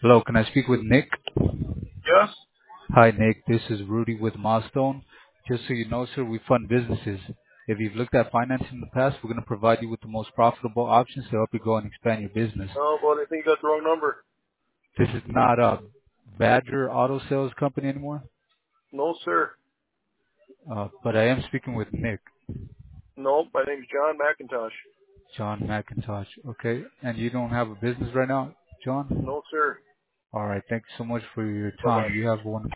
Hello, can I speak with Nick? Yes. Hi, Nick. This is Rudy with Milestone. Just so you know, sir, we fund businesses. If you've looked at financing in the past, we're going to provide you with the most profitable options to help you grow and expand your business. Oh, well, I think you got the wrong number. This is not a Badger Auto Sales company anymore, No, sir. but I am speaking with Nick, No, my name's John McIntosh. John McIntosh. Okay, and you don't have a business right now, John? No, sir. All right. Thank you so much for your Bye-bye. time. You have one.